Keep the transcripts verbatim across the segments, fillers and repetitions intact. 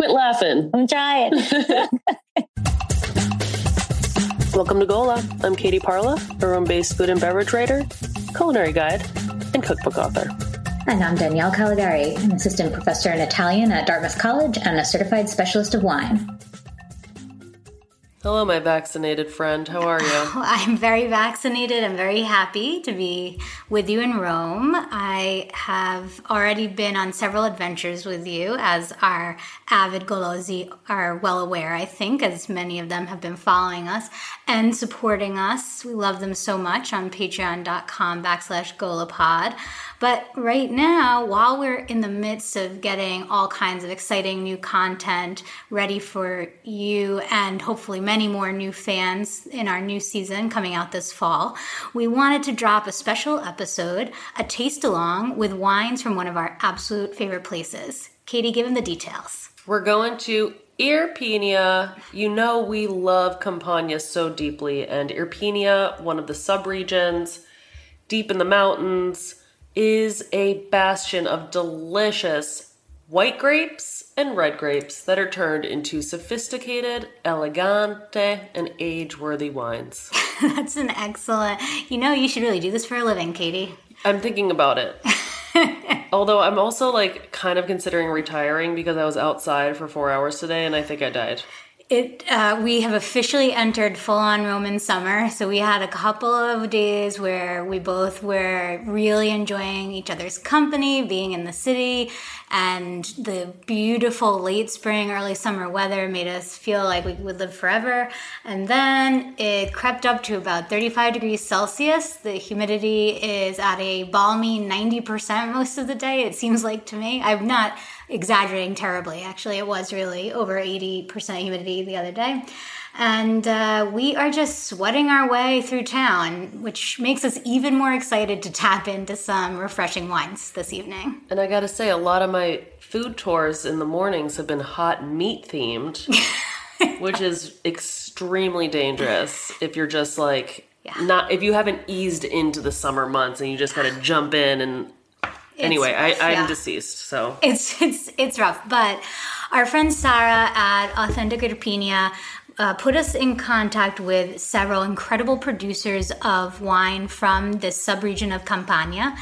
Quit laughing. I'm trying. Welcome to Gola. I'm Katie Parla, a Rome-based food and beverage writer, culinary guide, and cookbook author. And I'm Danielle Caligari, an assistant professor in Italian at Dartmouth College and a certified specialist of wine. Hello, my vaccinated friend. How are you? Oh, I'm very vaccinated. I'm very happy to be with you in Rome. I have already been on several adventures with you, as our avid Golosi are well aware, I think, as many of them have been following us and supporting us. We love them so much on patreon.com backslash Golapod. But right now, while we're in the midst of getting all kinds of exciting new content ready for you and hopefully many more new fans in our new season coming out this fall, we wanted to drop a special episode, a taste along with wines from one of our absolute favorite places. Katie, give them the details. We're going to Irpinia. You know we love Campania so deeply, and Irpinia, one of the subregions deep in the mountains, is a bastion of delicious white grapes and red grapes that are turned into sophisticated, elegante, and age-worthy wines. That's an excellent... You know, you should really do this for a living, Katie. I'm thinking about it. Although I'm also, like, kind of considering retiring because I was outside for four hours today and I think I died. It uh, we have officially entered full-on Roman summer, so we had a couple of days where we both were really enjoying each other's company, being in the city, and the beautiful late spring, early summer weather made us feel like we would live forever. And then it crept up to about thirty-five degrees Celsius. The humidity is at a balmy ninety percent most of the day, it seems like to me. I'm not exaggerating terribly. Actually, it was really over eighty percent humidity the other day. And uh, we are just sweating our way through town, which makes us even more excited to tap into some refreshing wines this evening. And I gotta say, a lot of my food tours in the mornings have been hot meat themed, which is extremely dangerous if you're just like, yeah. not if you haven't eased into the summer months and you just gotta jump in and Anyway, rough, I, I'm yeah. deceased, so. It's it's it's rough. But our friend Sarah at Authentic Irpinia uh, put us in contact with several incredible producers of wine from this subregion of Campania.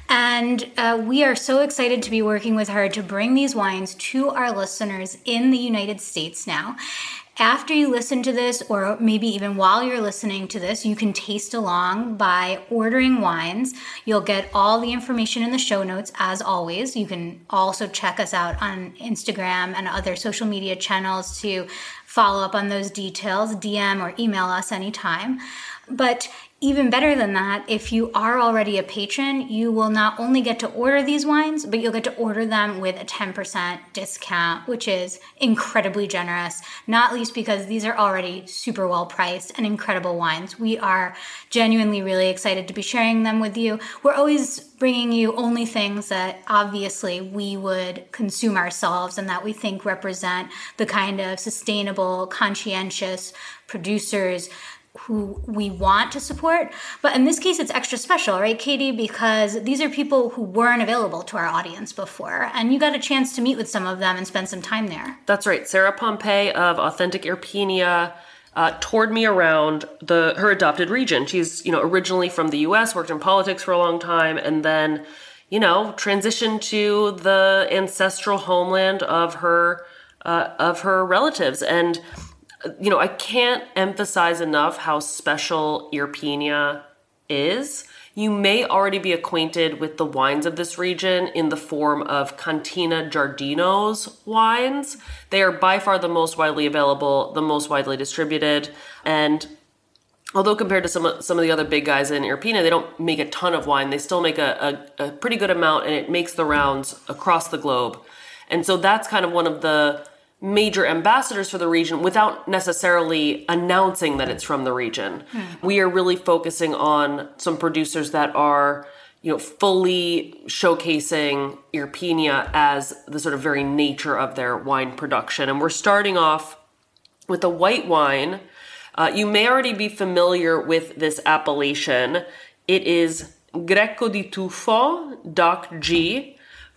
And uh, we are so excited to be working with her to bring these wines to our listeners in the United States now. After you listen to this, or maybe even while you're listening to this, you can taste along by ordering wines. You'll get all the information in the show notes, as always. You can also check us out on Instagram and other social media channels to follow up on those details, D M or email us anytime. But even better than that, if you are already a patron, you will not only get to order these wines, but you'll get to order them with a ten percent discount, which is incredibly generous, not least because these are already super well priced and incredible wines. We are genuinely really excited to be sharing them with you. We're always bringing you only things that obviously we would consume ourselves and that we think represent the kind of sustainable, conscientious producers who we want to support. But in this case, it's extra special, right, Katie? Because these are people who weren't available to our audience before, and you got a chance to meet with some of them and spend some time there. That's right. Sarah Pompey of Authentic Irpinia uh, toured me around the her adopted region. She's, you know, originally from the U S, worked in politics for a long time, and then, you know, transitioned to the ancestral homeland of her uh, of her relatives. And you know, I can't emphasize enough how special Irpinia is. You may already be acquainted with the wines of this region in the form of Cantina Giardino's wines. They are by far the most widely available, the most widely distributed. And although compared to some of, some of the other big guys in Irpinia, they don't make a ton of wine. They still make a, a, a pretty good amount, and it makes the rounds across the globe. And so that's kind of one of the major ambassadors for the region without necessarily announcing that it's from the region. Hmm. We are really focusing on some producers that are, you know, fully showcasing Irpinia as the sort of very nature of their wine production. And we're starting off with a white wine. Uh, you may already be familiar with this appellation. It is Greco di Tufo, D O C G,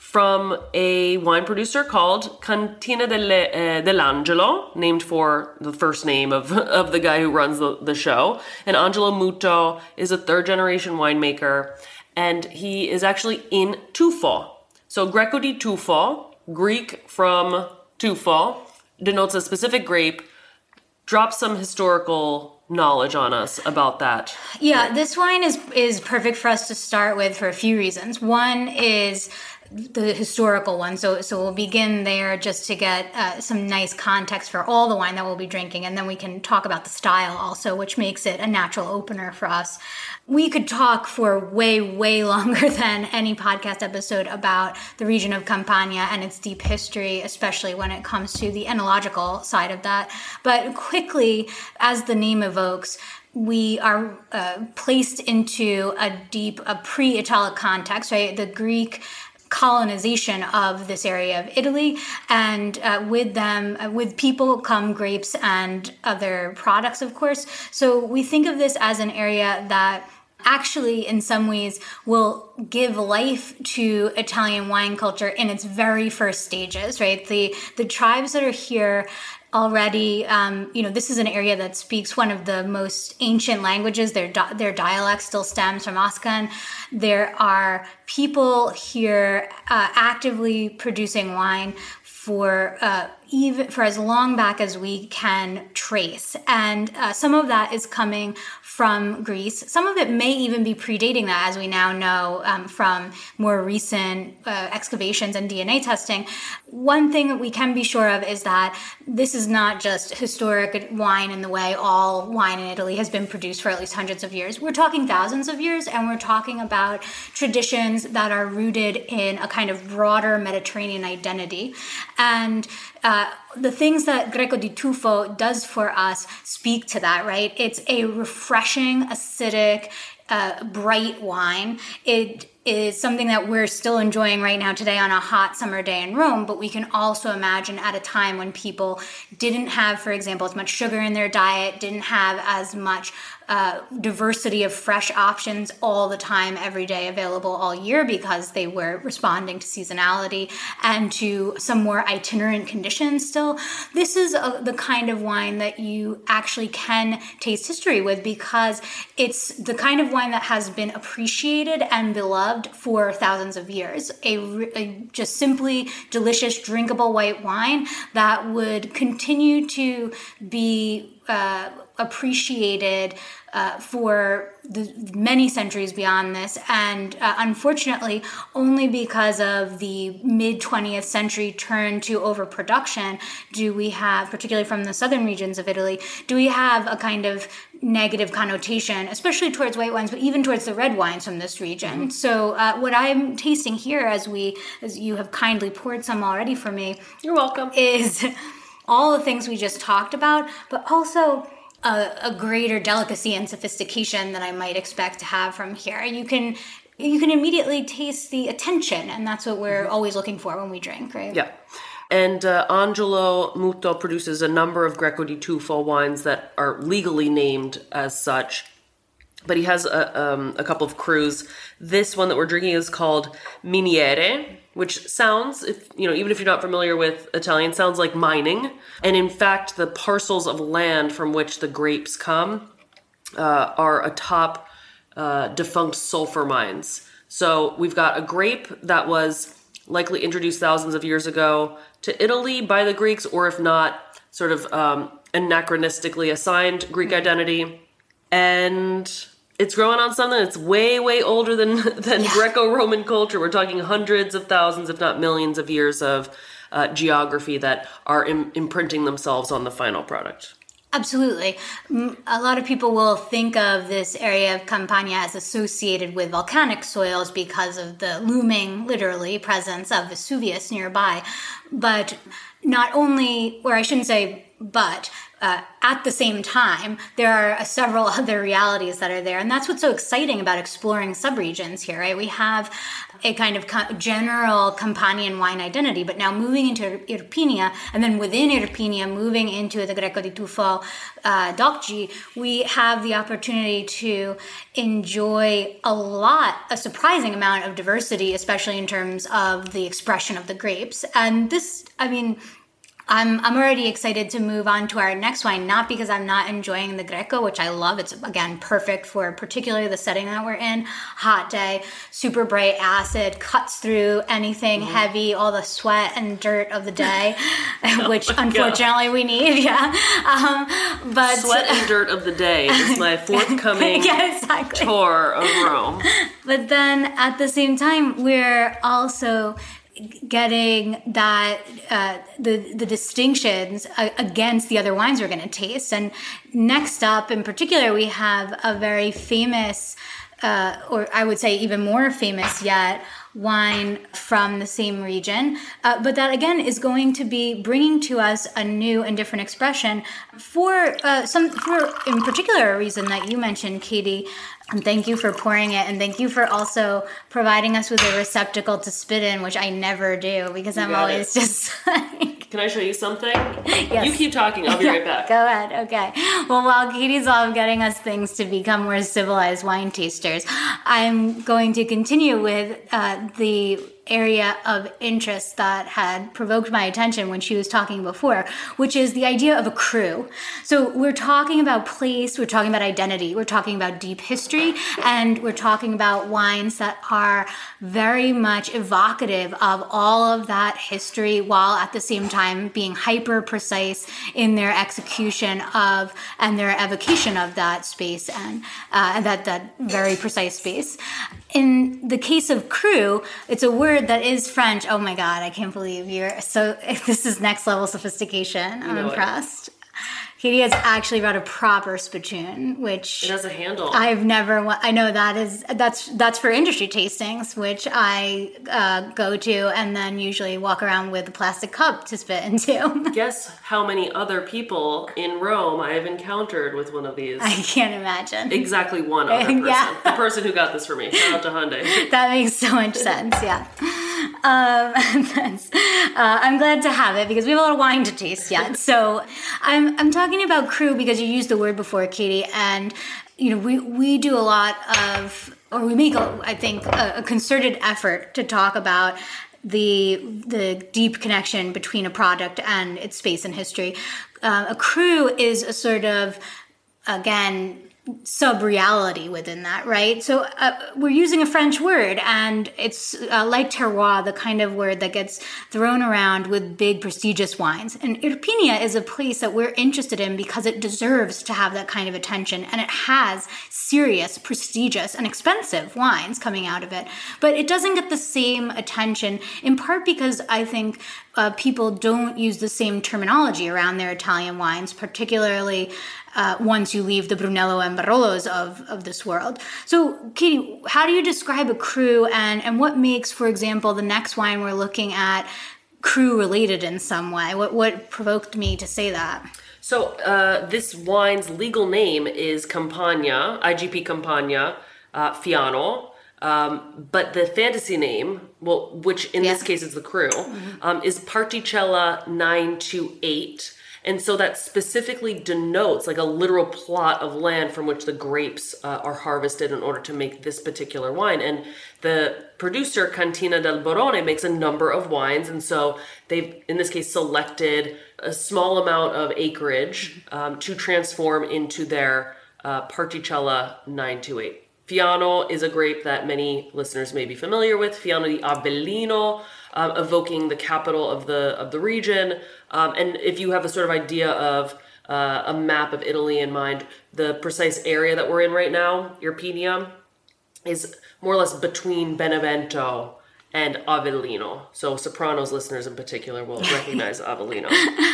from a wine producer called Cantina delle, uh, dell'Angelo, named for the first name of, of the guy who runs the, the show. And Angelo Muto is a third-generation winemaker, and he is actually in Tufo. So Greco di Tufo, Greek from Tufo, denotes a specific grape. Drop some historical knowledge on us about that. Yeah, this wine is is perfect for us to start with for a few reasons. One is the historical one. So so we'll begin there just to get uh, some nice context for all the wine that we'll be drinking. And then we can talk about the style also, which makes it a natural opener for us. We could talk for way, way longer than any podcast episode about the region of Campania and its deep history, especially when it comes to the enological side of that. But quickly, as the name evokes, we are uh, placed into a deep, a pre-Italic context, right? The Greek colonization of this area of Italy, and uh, with them, uh, with people come grapes and other products, of course. So we think of this as an area that actually, in some ways, will give life to Italian wine culture in its very first stages, right? The the tribes that are here already, um, you know, this is an area that speaks one of the most ancient languages. Their di- their dialect still stems from Oscan. There are people here uh, actively producing wine for uh, even for as long back as we can trace, and uh, some of that is coming from Greece. Some of it may even be predating that, as we now know um, from more recent uh, excavations and D N A testing. One thing that we can be sure of is that this is not just historic wine in the way all wine in Italy has been produced for at least hundreds of years. We're talking thousands of years, and we're talking about traditions that are rooted in a kind of broader Mediterranean identity. And uh, the things that Greco di Tufo does for us speak to that, right? It's a refreshing, acidic, uh, bright wine. It is something that we're still enjoying right now today on a hot summer day in Rome, but we can also imagine at a time when people didn't have, for example, as much sugar in their diet, didn't have as much uh, diversity of fresh options all the time, every day, available all year, because they were responding to seasonality and to some more itinerant conditions still. This is a, the kind of wine that you actually can taste history with, because it's the kind of wine that has been appreciated and beloved for thousands of years. A, a just simply delicious, drinkable white wine that would continue to be uh, appreciated uh, for the many centuries beyond this. And uh, unfortunately, only because of the mid-twentieth century turn to overproduction do we have, particularly from the southern regions of Italy, do we have a kind of negative connotation, especially towards white wines, but even towards the red wines from this region. Mm-hmm. So uh, what I'm tasting here, as we, as you have kindly poured some already for me, you're welcome, is all the things we just talked about, but also a, a greater delicacy and sophistication than I might expect to have from here. You can you can immediately taste the attention, and that's what we're mm-hmm. always looking for when we drink, right? Yeah. And uh, Angelo Muto produces a number of Greco di Tufo wines that are legally named as such. But he has a, um, a couple of crus. This one that we're drinking is called Miniere, which sounds, if you know, even if you're not familiar with Italian, sounds like mining. And in fact, the parcels of land from which the grapes come uh, are atop uh, defunct sulfur mines. So we've got a grape that was likely introduced thousands of years ago to Italy by the Greeks, or if not, sort of um, anachronistically assigned Greek identity. And it's growing on something that's way, way older than, than yeah. Greco-Roman culture. We're talking hundreds of thousands, if not millions of years of uh, geography that are im- imprinting themselves on the final product. Absolutely. A lot of people will think of this area of Campania as associated with volcanic soils because of the looming, literally, presence of Vesuvius nearby. But not only, or I shouldn't say but, uh, at the same time, there are uh, several other realities that are there. And that's what's so exciting about exploring subregions here, right? We have a kind of co- general Campanian wine identity, but now moving into Irpinia, and then within Irpinia, moving into the Greco di Tufo uh, Docji, we have the opportunity to enjoy a lot, a surprising amount of diversity, especially in terms of the expression of the grapes. And this, I mean, I'm I'm already excited to move on to our next wine, not because I'm not enjoying the Greco, which I love. It's, again, perfect for particularly the setting that we're in. Hot day, super bright acid, cuts through anything mm. heavy, all the sweat and dirt of the day, oh which unfortunately God. we need, yeah. Um, but Sweat and dirt of the day is my forthcoming yeah, exactly. tour of Rome. But then at the same time, we're also getting that uh, the the distinctions uh, against the other wines we're going to taste. And next up, in particular, we have a very famous, uh, or I would say even more famous yet, wine from the same region, uh, but that again is going to be bringing to us a new and different expression for uh, some, for in particular a reason that you mentioned, Katie. And thank you for pouring it, and thank you for also providing us with a receptacle to spit in, which I never do because you I'm always it. just like... Can I show you something? Yes. You keep talking, I'll be yeah, right back. Go ahead, okay. Well, while Katie's off getting us things to become more civilized wine tasters, I'm going to continue with uh, the area of interest that had provoked my attention when she was talking before, which is the idea of a cru. So we're talking about place, we're talking about identity, we're talking about deep history, and we're talking about wines that are very much evocative of all of that history while at the same time being hyper precise in their execution of and their evocation of that space and uh, that, that very precise space. In the case of cru, it's a word that is French. Oh my God, I can't believe you're so, this is next level sophistication. I'm impressed. It. Katie has actually brought a proper spittoon, which it has a handle. I've never. I know that is that's that's for industry tastings, which I uh, go to and then usually walk around with a plastic cup to spit into. Guess how many other people in Rome I have encountered with one of these? I can't imagine. Exactly one other person. Yeah. The person who got this for me. Shout out to Hyundai. That makes so much sense. Yeah. Um, that's, uh, I'm glad to have it because we have a lot of wine to taste yet. So I'm I'm talking about cru because you used the word before, Katie, and you know we we do a lot of, or we make a, I think a, a concerted effort to talk about the the deep connection between a product and its space and history. Uh, a cru is a sort of, again, sub-reality within that, right? So uh, we're using a French word, and it's uh, like terroir, the kind of word that gets thrown around with big, prestigious wines. And Irpinia is a place that we're interested in because it deserves to have that kind of attention, and it has serious, prestigious, and expensive wines coming out of it. But it doesn't get the same attention, in part because I think uh, people don't use the same terminology around their Italian wines, particularly Uh, once you leave the Brunello and Barolos of, of this world. So, Katie, how do you describe a cru, and, and what makes, for example, the next wine we're looking at cru related in some way? What, what provoked me to say that? So, uh, this wine's legal name is Campagna, I G P Campagna uh, Fiano. Um, but the fantasy name, well, which in yeah. this case is the cru, mm-hmm. um, is Particella nine two eight. And so that specifically denotes like a literal plot of land from which the grapes uh, are harvested in order to make this particular wine. And the producer, Cantina del Borone, makes a number of wines. And so they've, in this case, selected a small amount of acreage um, to transform into their uh, Particella nine two eight. Fiano is a grape that many listeners may be familiar with. Fiano di Avellino, um, evoking the capital of the of the region. Um, and if you have a sort of idea of uh, a map of Italy in mind, the precise area that we're in right now, Irpinia, is more or less between Benevento and Avellino. So Sopranos listeners in particular will recognize Avellino.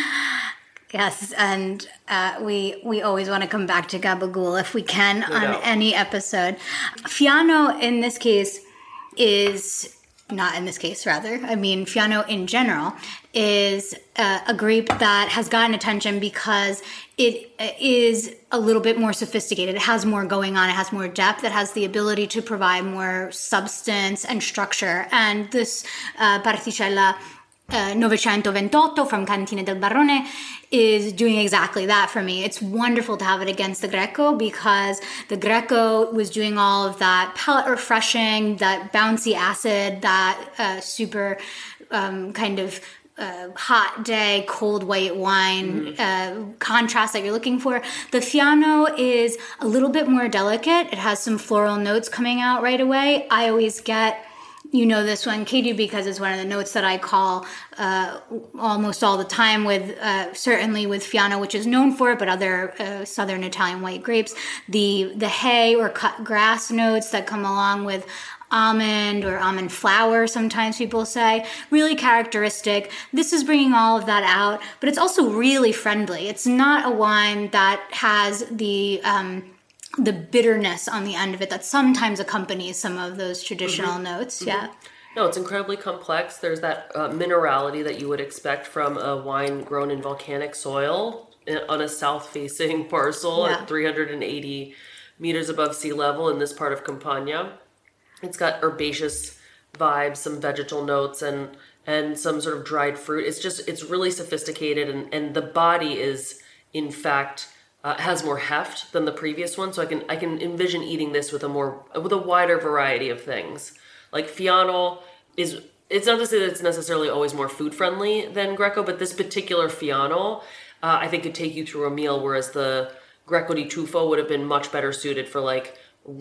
Yes, and uh, we we always want to come back to Gabagool if we can no on doubt. Any episode. Fiano, in this case, is not in this case, rather, I mean, Fiano in general, is uh, a grape that has gotten attention because it is a little bit more sophisticated. It has more going on. It has more depth. It has the ability to provide more substance and structure. And this uh, Particella Uh, nine twenty-eight from Cantine del Barrone is doing exactly that for me. It's wonderful to have it against the Greco because the Greco was doing all of that palate refreshing, that bouncy acid, that uh, super um, kind of uh, hot day, cold white wine mm-hmm. uh, contrast that you're looking for. The Fiano is a little bit more delicate. It has some floral notes coming out right away. I always get You know this one, Katie, because it's one of the notes that I call uh, almost all the time with, uh, certainly with Fiano, which is known for it, but other uh, Southern Italian white grapes. The the hay or cut grass notes that come along with almond or almond flour, sometimes people say, really characteristic. This is bringing all of that out, but it's also really friendly. It's not a wine that has the... Um, the bitterness on the end of it that sometimes accompanies some of those traditional mm-hmm. notes. Mm-hmm. Yeah. No, it's incredibly complex. There's that uh, minerality that you would expect from a wine grown in volcanic soil on a south-facing parcel yeah. at three hundred eighty meters above sea level in this part of Campania. It's got herbaceous vibes, some vegetal notes, and and some sort of dried fruit. It's just, it's really sophisticated, and, and the body is, in fact... Uh, has more heft than the previous one, so I can I can envision eating this with a more with a wider variety of things. Like Fiano is, it's not to say that it's necessarily always more food friendly than Greco, but this particular Fiano, uh, I think could take you through a meal, whereas the Greco di Tufo would have been much better suited for like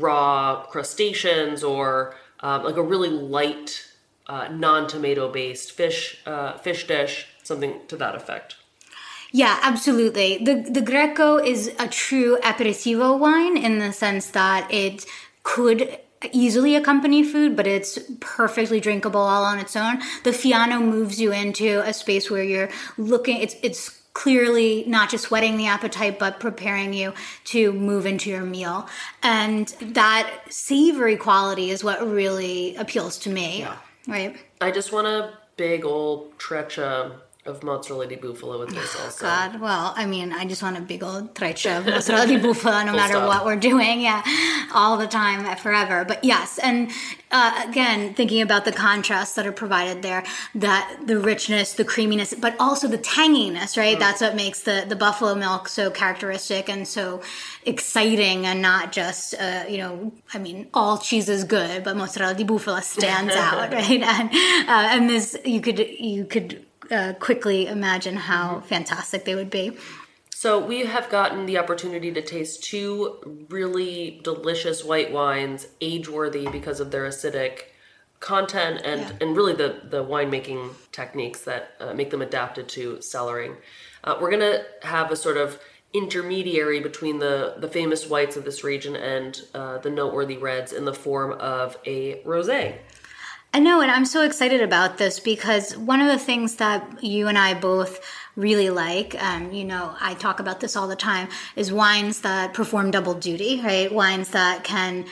raw crustaceans or um, like a really light, uh, non-tomato based fish uh, fish dish, something to that effect. Yeah, absolutely. The the Greco is a true aperitivo wine in the sense that it could easily accompany food, but it's perfectly drinkable all on its own. The Fiano moves you into a space where you're looking, it's it's clearly not just whetting the appetite, but preparing you to move into your meal. And that savory quality is what really appeals to me, yeah. right? I just want a big old treccia of mozzarella di bufala with this also. God, well, I mean, I just want a big old treccia of mozzarella di bufala no matter stop. what we're doing, yeah, all the time, forever. But yes, and uh, again, thinking about the contrasts that are provided there, that the richness, the creaminess, but also the tanginess, right? Mm. That's what makes the, the buffalo milk so characteristic and so exciting, and not just, uh, you know, I mean, all cheese is good, but mozzarella di bufala stands out, right? And, uh, and this, you could, you could, Uh, quickly imagine how mm-hmm. fantastic they would be. So we have gotten the opportunity to taste two really delicious white wines, age-worthy because of their acidic content and, yeah. and really the, the winemaking techniques that uh, make them adapted to cellaring. Uh, we're going to have a sort of intermediary between the, the famous whites of this region and uh, the noteworthy reds in the form of a rosé. I know, and I'm so excited about this because one of the things that you and I both really like, um, you know, I talk about this all the time, is wines that perform double duty, right? Wines that can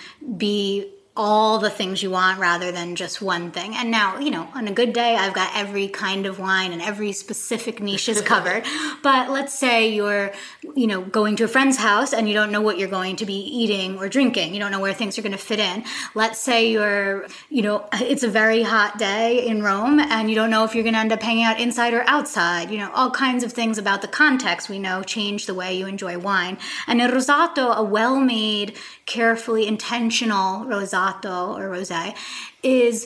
be all the things you want rather than just one thing. And now, you know, on a good day, I've got every kind of wine and every specific niche is covered. But let's say you're, you know, going to a friend's house and you don't know what you're going to be eating or drinking. You don't know where things are going to fit in. Let's say you're, you know, it's a very hot day in Rome and you don't know if you're going to end up hanging out inside or outside. You know, all kinds of things about the context we know change the way you enjoy wine. And a rosato, a well-made, carefully intentional rosato or rosé, is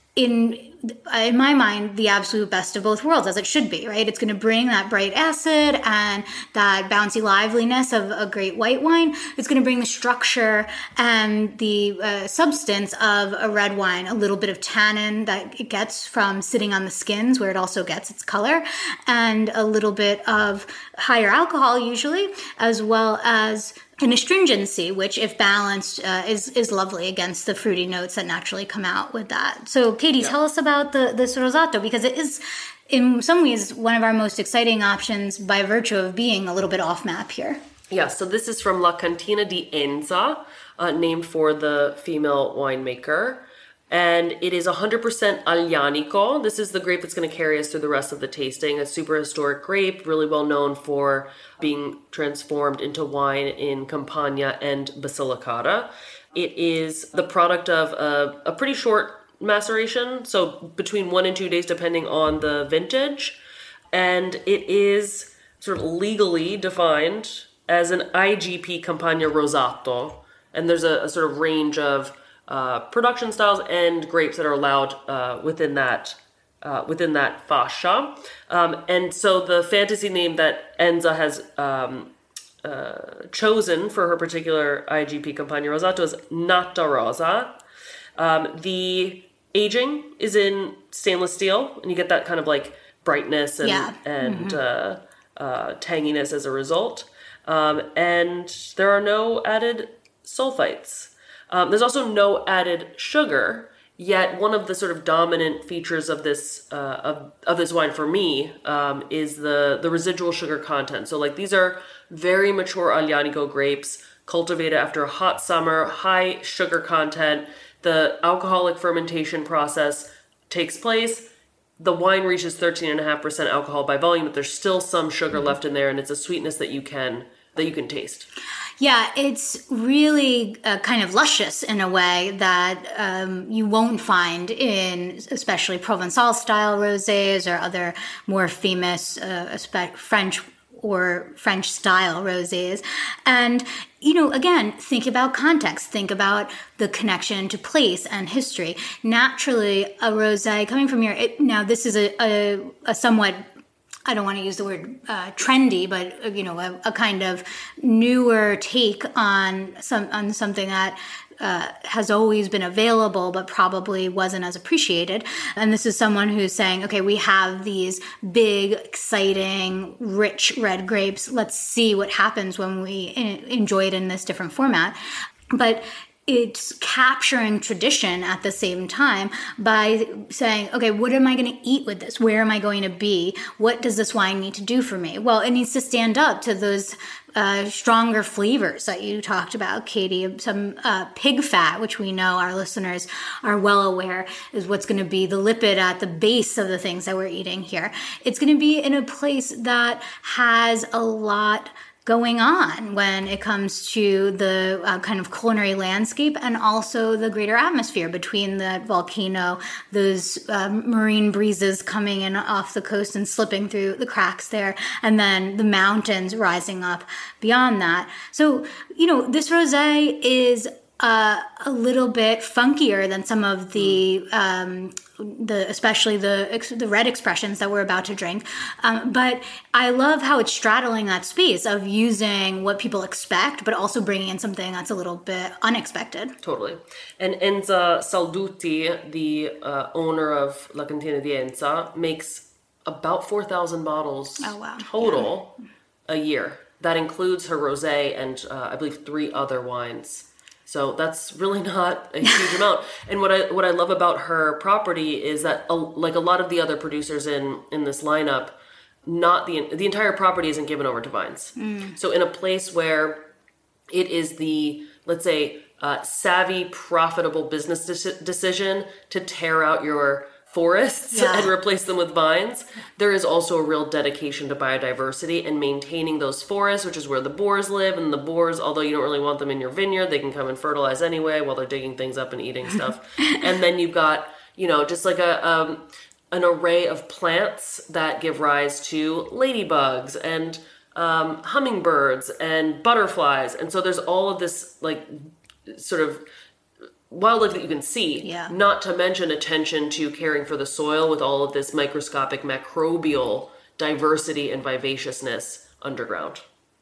in in my mind the absolute best of both worlds, as it should be, right? It's going to bring that bright acid and that bouncy liveliness of a great white wine. It's going to bring the structure and the uh, substance of a red wine, a little bit of tannin that it gets from sitting on the skins where it also gets its color, and a little bit of higher alcohol usually, as well as an astringency, which, if balanced, uh, is is lovely against the fruity notes that naturally come out with that. So, Katie, yeah. tell us about the this rosato, because it is, in some ways, one of our most exciting options by virtue of being a little bit off map here. Yeah, so this is from La Cantina di Enza, uh, named for the female winemaker. And it is one hundred percent Aglianico. This is the grape that's going to carry us through the rest of the tasting. A super historic grape, really well known for being transformed into wine in Campania and Basilicata. It is the product of a, a pretty short maceration, so between one and two days depending on the vintage. And it is sort of legally defined as an I G P Campania Rosato. And there's a, a sort of range of Uh, production styles and grapes that are allowed uh, within that uh, within that fascia. Um, and so the fantasy name that Enza has um, uh, chosen for her particular I G P Campania Rosato is Nata Rosa. Um, the aging is in stainless steel, and you get that kind of like brightness and, yeah. and mm-hmm. uh, uh, tanginess as a result. Um, and there are no added sulfites. Um, there's also no added sugar, yet one of the sort of dominant features of this uh, of, of this wine for me um, is the, the residual sugar content. So like these are very mature Aglianico grapes cultivated after a hot summer, high sugar content. The alcoholic fermentation process takes place. The wine reaches thirteen point five percent alcohol by volume, but there's still some sugar mm-hmm. left in there, and it's a sweetness that you can that you can taste. Yeah, it's really uh, kind of luscious in a way that um, you won't find in especially Provençal-style rosés or other more famous uh, French or French-style rosés. And, you know, again, think about context. Think about the connection to place and history. Naturally, a rosé coming from here, it, now this is a, a, a somewhat... I don't want to use the word uh, trendy, but you know, a, a kind of newer take on some on something that uh, has always been available, but probably wasn't as appreciated. And this is someone who's saying, okay, we have these big, exciting, rich red grapes. Let's see what happens when we enjoy it in this different format. But it's capturing tradition at the same time by saying, okay, what am I going to eat with this? Where am I going to be? What does this wine need to do for me? Well, it needs to stand up to those uh, stronger flavors that you talked about, Katie. Some uh, pig fat, which we know our listeners are well aware is what's going to be the lipid at the base of the things that we're eating here. It's going to be in a place that has a lot going on when it comes to the uh, kind of culinary landscape and also the greater atmosphere between the volcano, those uh, marine breezes coming in off the coast and slipping through the cracks there, and then the mountains rising up beyond that. So, you know, this rosé is uh, a little bit funkier than some of the um, the especially the the red expressions that we're about to drink. Um, but I love how it's straddling that space of using what people expect, but also bringing in something that's a little bit unexpected. Totally. And Enza Salduti, the uh, owner of La Cantina di Enza, makes about four thousand bottles oh, wow. total yeah. a year. That includes her rosé and uh, I believe three other wines. So that's really not a huge amount. And what I what I love about her property is that, a, like a lot of the other producers in, in this lineup, not the the entire property isn't given over to vines. Mm. So in a place where it is the, let's say, uh, savvy, profitable business de- decision to tear out your forests yeah. and replace them with vines, there is also a real dedication to biodiversity and maintaining those forests, which is where the boars live. And the boars, although you don't really want them in your vineyard, they can come and fertilize anyway while they're digging things up and eating stuff. And then you've got, you know, just like a um, an array of plants that give rise to ladybugs and um, hummingbirds and butterflies. And so there's all of this like sort of wildlife that you can see, yeah. not to mention attention to caring for the soil with all of this microscopic microbial diversity and vivaciousness underground.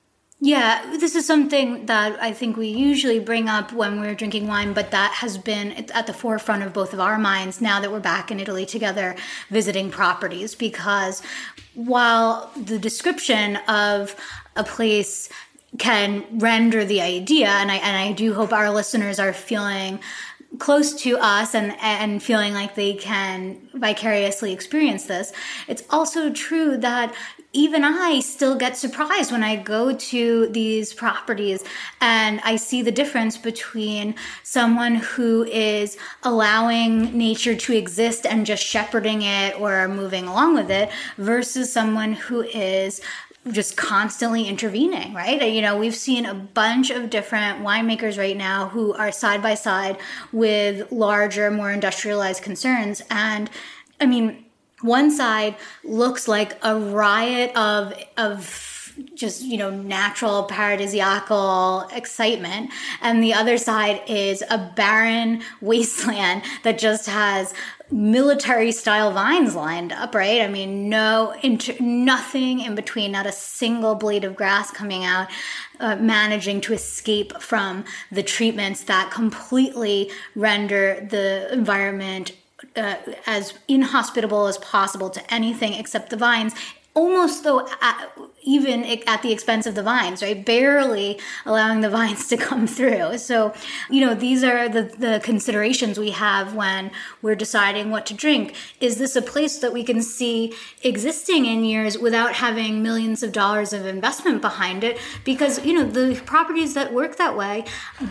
Yeah, this is something that I think we usually bring up when we're drinking wine, but that has been at the forefront of both of our minds now that we're back in Italy together visiting properties, because while the description of a place can render the idea, and I and I do hope our listeners are feeling close to us and, and feeling like they can vicariously experience this. It's also true that even I still get surprised when I go to these properties and I see the difference between someone who is allowing nature to exist and just shepherding it or moving along with it versus someone who is just constantly intervening, right? You know, we've seen a bunch of different winemakers right now who are side by side with larger, more industrialized concerns. And I mean, one side looks like a riot of of just, you know, natural paradisiacal excitement. And the other side is a barren wasteland that just has military style vines lined up, right? I mean, no, inter- nothing in between, not a single blade of grass coming out, uh, managing to escape from the treatments that completely render the environment Uh, as inhospitable as possible to anything except the vines, almost though at, even at the expense of the vines, right? Barely allowing the vines to come through. So, you know, these are the, the considerations we have when we're deciding what to drink. Is this a place that we can see existing in years without having millions of dollars of investment behind it? Because, you know, the properties that work that way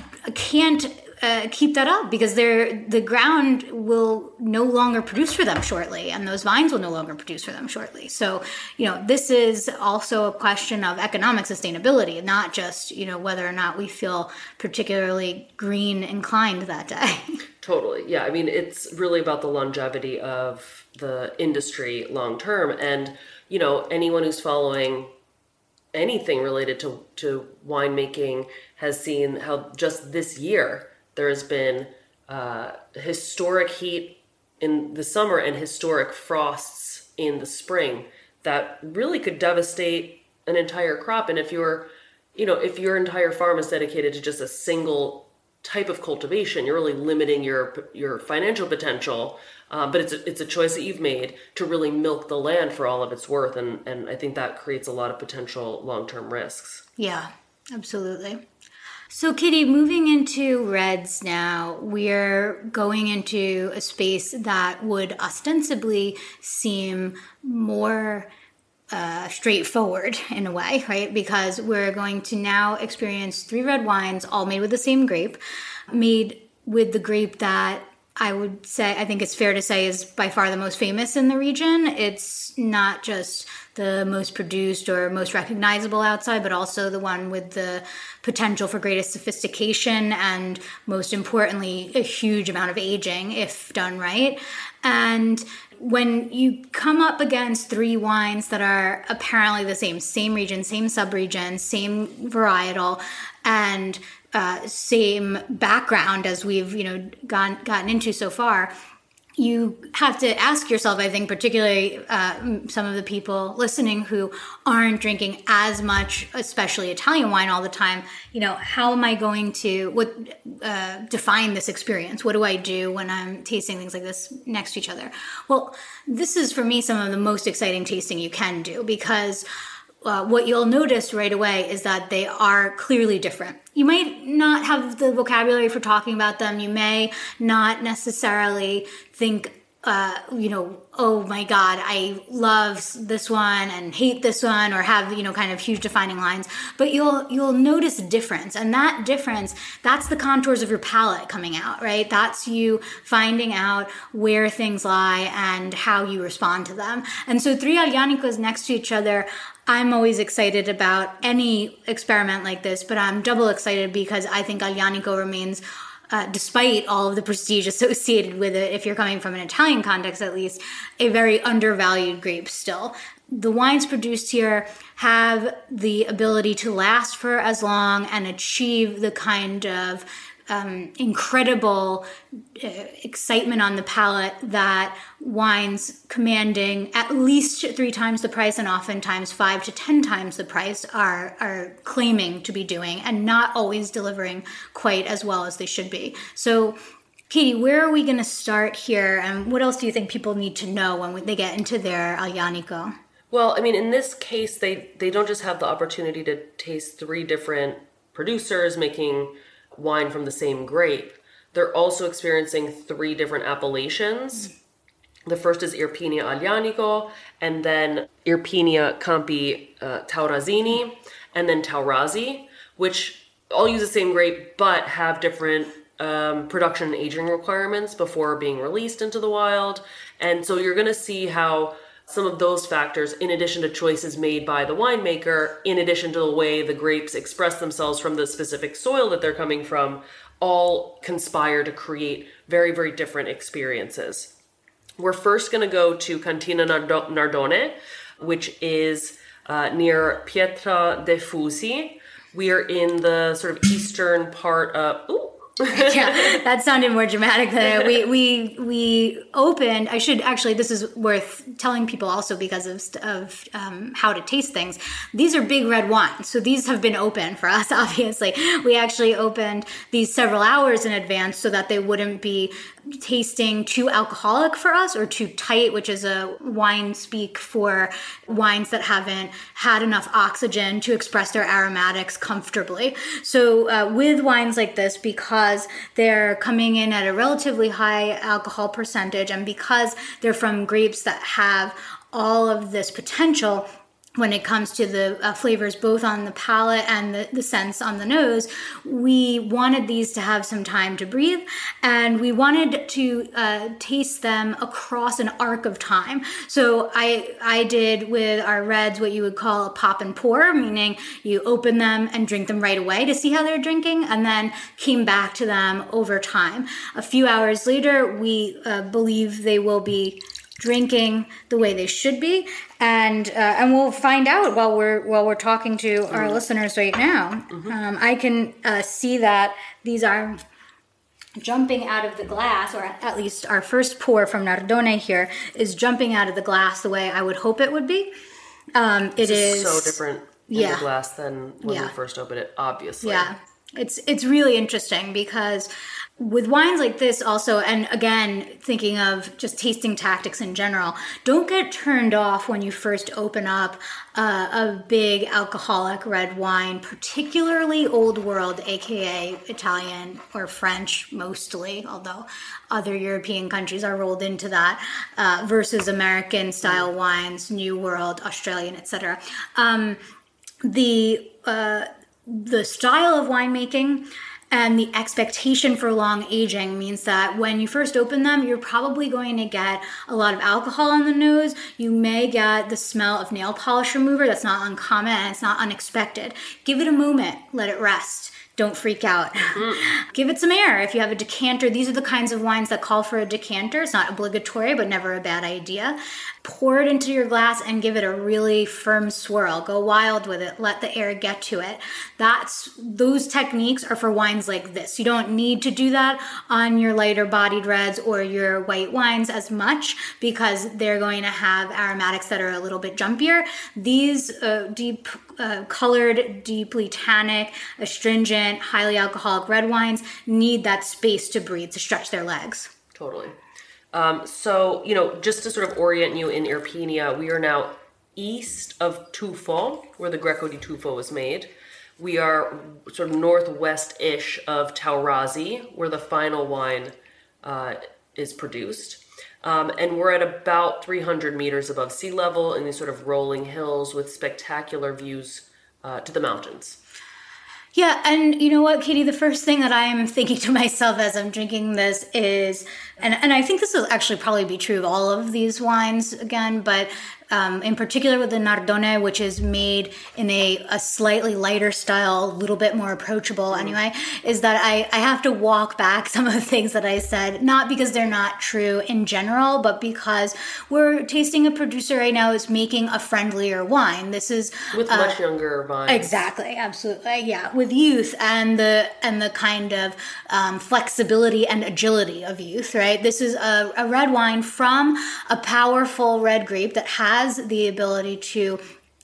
can't Uh, keep that up because they're, the ground will no longer produce for them shortly, and those vines will no longer produce for them shortly. So, you know, this is also a question of economic sustainability, not just, you know, whether or not we feel particularly green inclined that day. Totally. Yeah. I mean, it's really about the longevity of the industry long term. And, you know, anyone who's following anything related to, to winemaking has seen how just this year there has been uh, historic heat in the summer and historic frosts in the spring that really could devastate an entire crop. And if you're, you know, if your entire farm is dedicated to just a single type of cultivation, you're really limiting your your financial potential. Um, but it's a, it's a choice that you've made to really milk the land for all of its worth, and and I think that creates a lot of potential long-term risks. Yeah, absolutely. So, Kitty, moving into reds now, we're going into a space that would ostensibly seem more uh, straightforward in a way, right? Because we're going to now experience three red wines, all made with the same grape, made with the grape that I would say, I think it's fair to say, is by far the most famous in the region. It's not just the most produced or most recognizable outside, but also the one with the potential for greatest sophistication and, most importantly, a huge amount of aging if done right. And when you come up against three wines that are apparently the same, same region, same subregion, same varietal, and uh, same background as we've, you know, gone, gotten into so far, you have to ask yourself, I think, particularly uh, some of the people listening who aren't drinking as much, especially Italian wine all the time, you know, how am I going to what uh, define this experience? What do I do when I'm tasting things like this next to each other? Well, this is, for me, some of the most exciting tasting you can do, because Uh, what you'll notice right away is that they are clearly different. You might not have the vocabulary for talking about them. You may not necessarily think, uh, you know, oh my God, I love this one and hate this one, or have, you know, kind of huge defining lines. But you'll you'll notice a difference. And that difference, that's the contours of your palate coming out, right? That's you finding out where things lie and how you respond to them. And so three Aglianicos next to each other, I'm always excited about any experiment like this, but I'm double excited because I think Aglianico remains, uh, despite all of the prestige associated with it, if you're coming from an Italian context at least, a very undervalued grape still. The wines produced here have the ability to last for as long and achieve the kind of um, incredible uh, excitement on the palate that wines commanding at least three times the price and oftentimes five to ten times the price are, are claiming to be doing, and not always delivering quite as well as they should be. So, Katie, where are we going to start here, and what else do you think people need to know when they get into their Aglianico? Well, I mean, in this case, they, they don't just have the opportunity to taste three different producers making wine from the same grape, They're also experiencing three different appellations. The first is Irpinia Aglianico, and then Irpinia Campi uh, Taurasini, and then Taurasi, which all use the same grape but have different um, production and aging requirements before being released into the wild. And so you're going to see how some of those factors, in addition to choices made by the winemaker, in addition to the way the grapes express themselves from the specific soil that they're coming from, all conspire to create very, very different experiences. We're first going to go to Cantina Nardone, which is uh, near Pietra de Fusi. We are in the sort of eastern part of... Ooh, yeah, that sounded more dramatic than we we we opened. I should actually. This is worth telling people also because of of um, how to taste things. These are big red wines, so these have been open for us. Obviously, we actually opened these several hours in advance so that they wouldn't be tasting too alcoholic for us or too tight, which is a wine speak for wines that haven't had enough oxygen to express their aromatics comfortably. So uh, with wines like this, because they're coming in at a relatively high alcohol percentage and because they're from grapes that have all of this potential when it comes to the uh, flavors, both on the palate and the, the sense on the nose, we wanted these to have some time to breathe, and we wanted to uh, taste them across an arc of time. So I I did with our reds what you would call a pop and pour, meaning you open them and drink them right away to see how they're drinking, and then came back to them over time. A few hours later, we uh, believe they will be drinking the way they should be, and uh, and we'll find out while we're while we're talking to our mm-hmm. listeners right now. Mm-hmm. Um, I can uh, see that these are jumping out of the glass, or at least our first pour from Nardone here is jumping out of the glass the way I would hope it would be. Um, it this is, is so different in yeah. the glass than when yeah. we first opened it, obviously. Yeah, it's it's really interesting because with wines like this also, and again, thinking of just tasting tactics in general, don't get turned off when you first open up uh, a big alcoholic red wine, particularly Old World, aka Italian or French mostly, although other European countries are rolled into that, uh, versus American style wines, New World, Australian, et cetera. Um, the, uh, the style of winemaking and the expectation for long aging means that when you first open them, you're probably going to get a lot of alcohol on the nose. You may get the smell of nail polish remover. That's not uncommon and it's not unexpected. Give it a moment. Let it rest. Don't freak out. Mm-hmm. Give it some air. If you have a decanter, these are the kinds of wines that call for a decanter. It's not obligatory, but never a bad idea. Pour it into your glass and give it a really firm swirl. Go wild with it. Let the air get to it. That's those techniques are for wines like this. You don't need to do that on your lighter bodied reds or your white wines as much because they're going to have aromatics that are a little bit jumpier. These uh, deep uh, colored, deeply tannic, astringent, highly alcoholic red wines need that space to breathe, to stretch their legs. Totally. Um, so, you know, just to sort of orient you in Irpinia, we are now east of Tufo, where the Greco di Tufo was made. We are sort of northwest-ish of Taurasi, where the final wine uh, is produced. Um, and we're at about three hundred meters above sea level in these sort of rolling hills with spectacular views uh, to the mountains. Yeah, and you know what, Katie, the first thing that I'm thinking to myself as I'm drinking this is, and, and I think this will actually probably be true of all of these wines again, but um, in particular with the Nardone, which is made in a, a slightly lighter style, a little bit more approachable anyway, is that I, I have to walk back some of the things that I said, not because they're not true in general, but because we're tasting a producer right now who's making a friendlier wine. This is with uh, much younger vines. Exactly, absolutely, yeah. With youth and the and the kind of um, flexibility and agility of youth, right? This is a, a red wine from a powerful red grape that has the ability to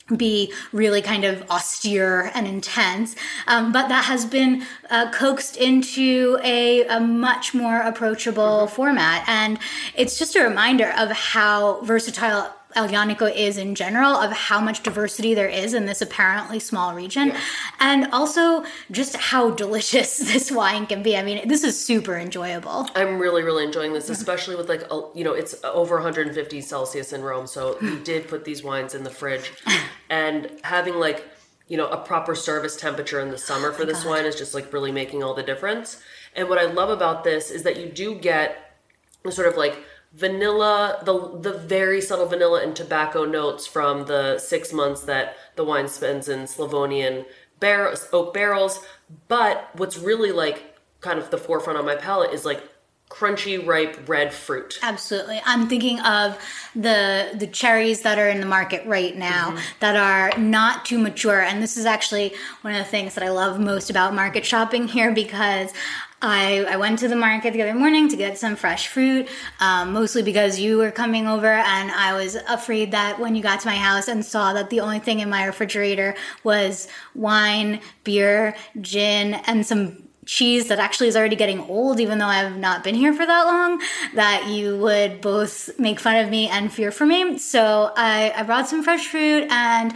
be really kind of austere and intense, um, but that has been uh, coaxed into a, a much more approachable mm-hmm. format. And it's just a reminder of how versatile El Llanico is in general, of how much diversity there is in this apparently small region. Yeah. And also just how delicious this wine can be. I mean, this is super enjoyable. I'm really, really enjoying this, especially with like, a, you know, it's over one hundred fifty Celsius in Rome. So we did put these wines in the fridge, and having like, you know, a proper service temperature in the summer for this God. wine is just like really making all the difference. And what I love about this is that you do get sort of like vanilla, the the very subtle vanilla and tobacco notes from the six months that the wine spends in Slavonian bar- oak barrels. But what's really like kind of the forefront on my palate is like crunchy, ripe, red fruit. Absolutely. I'm thinking of the the cherries that are in the market right now mm-hmm. that are not too mature. And this is actually one of the things that I love most about market shopping here, because I, I went to the market the other morning to get some fresh fruit, um, mostly because you were coming over, and I was afraid that when you got to my house and saw that the only thing in my refrigerator was wine, beer, gin, and some cheese that actually is already getting old, even though I've not been here for that long, that you would both make fun of me and fear for me. So I, I brought some fresh fruit, and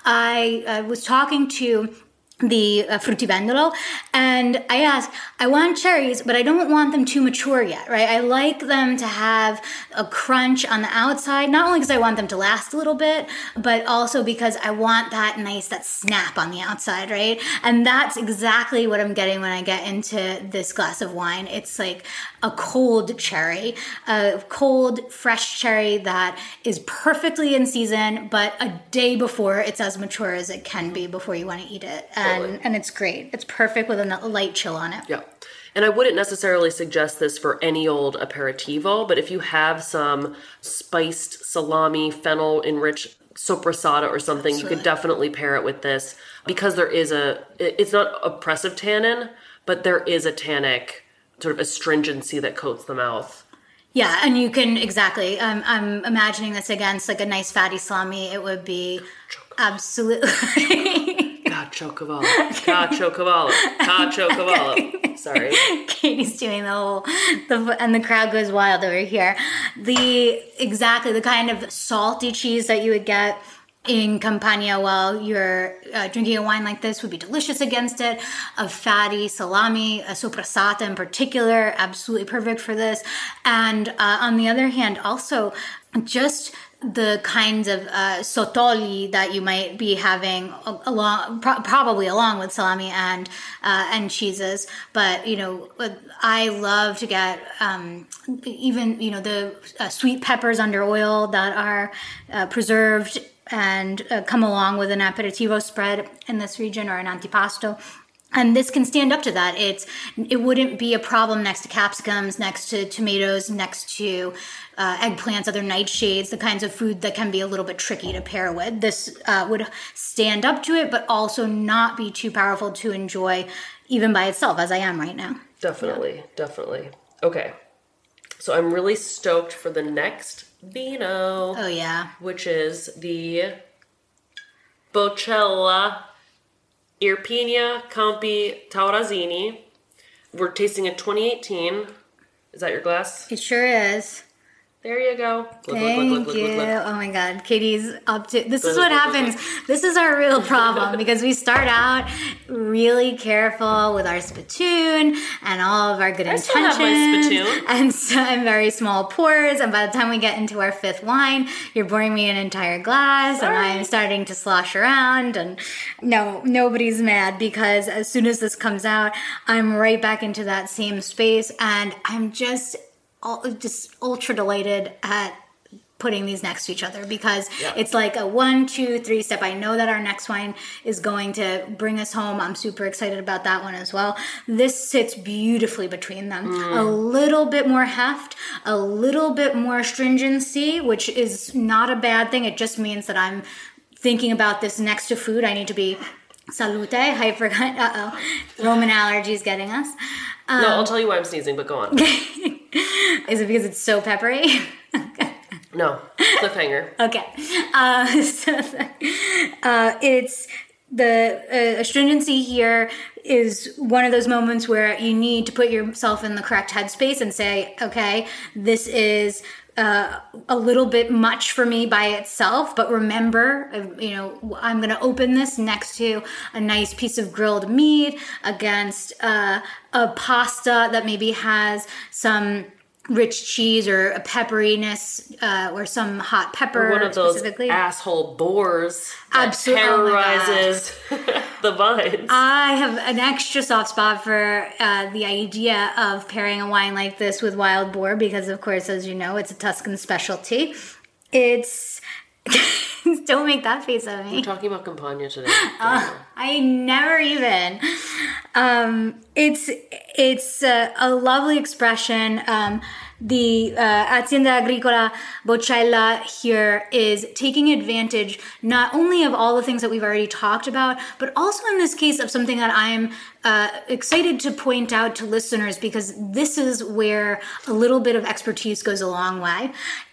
I, I was talking to the uh, fruttivendolo, and I asked, I want cherries, but I don't want them too mature yet, right? I like them to have a crunch on the outside, not only because I want them to last a little bit, but also because I want that nice, that snap on the outside, right? And that's exactly what I'm getting when I get into this glass of wine. It's like a cold cherry, a cold, fresh cherry that is perfectly in season, but a day before it's as mature as it can be before you want to eat it. And, and it's great. It's perfect with a light chill on it. Yeah. And I wouldn't necessarily suggest this for any old aperitivo, but if you have some spiced salami, fennel-enriched sopressata or something, Absolutely. You could definitely pair it with this, because there is a, it's not oppressive tannin, but there is a tannic sort of astringency that coats the mouth. Yeah, and you can, exactly. Um, I'm imagining this against like a nice fatty salami. It would be absolutely... Caciocavallo, caciocavallo, caciocavallo. Sorry. Katie's doing the whole, the, and the crowd goes wild over here. The, exactly, the kind of salty cheese that you would get in Campania while you're uh, drinking a wine like this would be delicious against it. A fatty salami, a sopressata in particular, absolutely perfect for this. And uh, on the other hand, also just the kinds of uh, sotoli that you might be having along, pro- probably along with salami and uh, and cheeses. But you know, I love to get um, even you know the uh, sweet peppers under oil that are uh, preserved and uh, come along with an aperitivo spread in this region, or an antipasto. And this can stand up to that. It's it wouldn't be a problem next to capsicums, next to tomatoes, next to uh, eggplants, other nightshades, the kinds of food that can be a little bit tricky to pair with. This uh, would stand up to it, but also not be too powerful to enjoy even by itself, as I am right now. Definitely, yeah. definitely. Okay, so I'm really stoked for the next vino. Oh, yeah. Which is the Bocella Irpinia Campi Taurazzini. We're tasting a twenty eighteen. Is that your glass? It sure is. There you go. Look, Thank look, look, look, you. look, look, look. Oh my God, Katie's up to. This Look, is what look, happens. look, look. This is our real problem, because we start out really careful with our spittoon and all of our good I intentions. still have my spittoon. And some very small pours. And by the time we get into our fifth wine, you're pouring me an entire glass, Sorry. and I'm starting to slosh around. And no, nobody's mad, because as soon as this comes out, I'm right back into that same space, and I'm just, just ultra delighted at putting these next to each other, because yeah. it's like a one, two, three step. I know that our next wine is going to bring us home. I'm super excited about that one as well. This sits beautifully between them. Mm. A little bit more heft, a little bit more astringency, which is not a bad thing. It just means that I'm thinking about this next to food. I need to be salute. I forgot. Uh-oh. Roman allergies getting us. Um, no, I'll tell you why I'm sneezing, but go on. Is it because it's so peppery? No, cliffhanger. Okay. Uh, so uh, it's the uh, astringency here is one of those moments where you need to put yourself in the correct headspace and say, okay, this is uh, a little bit much for me by itself. But remember, you know, I'm going to open this next to a nice piece of grilled meat against uh, a pasta that maybe has some rich cheese or a pepperiness uh, or some hot pepper. Or one of those specifically. asshole boars that Absolutely. terrorizes Oh the vines. I have an extra soft spot for uh, the idea of pairing a wine like this with wild boar because, of course, as you know, it's a Tuscan specialty. It's... Don't make that face at me. We're talking about Campagna today. Uh, I never even. Um, it's it's uh, a lovely expression. Um, the uh, Azienda Agricola Boccella here is taking advantage not only of all the things that we've already talked about, but also in this case of something that I'm uh, excited to point out to listeners because this is where a little bit of expertise goes a long way.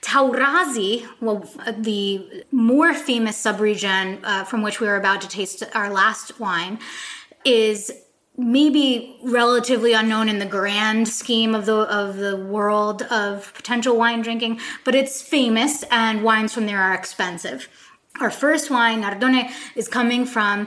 Taurasi, well, the more famous subregion uh, from which we were about to taste our last wine, is maybe relatively unknown in the grand scheme of the of the world of potential wine drinking, but it's famous and wines from there are expensive. Our first wine, Nardone, is coming from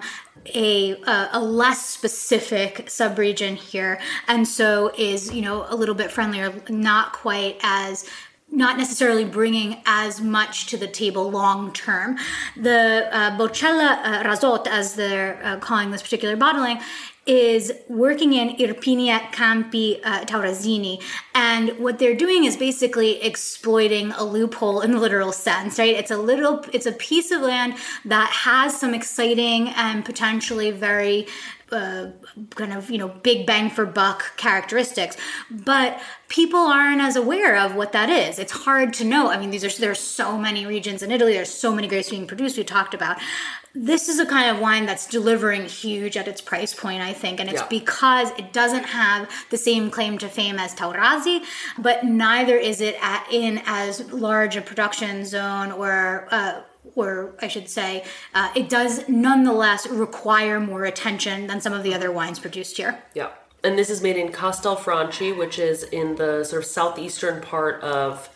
a a, a less specific subregion here, and so is, you know, a little bit friendlier, not quite as not necessarily bringing as much to the table long term. The uh, Boccella uh, Razot, as they're uh, calling this particular bottling, is working in Irpinia Campi uh, Taurazini. And what they're doing is basically exploiting a loophole in the literal sense, right? It's a little, it's a piece of land that has some exciting and potentially very uh, kind of, you know, big bang for buck characteristics, but people aren't as aware of what that is. It's hard to know. I mean, these are, there's so many regions in Italy. There's so many grapes being produced. We talked about. This is a kind of wine that's delivering huge at its price point, I think. And it's yeah. because it doesn't have the same claim to fame as Taurasi, but neither is it at, in as large a production zone or, uh, or I should say, uh, it does nonetheless require more attention than some of the other wines produced here. Yeah. And this is made in Castelfranchi, which is in the sort of southeastern part of,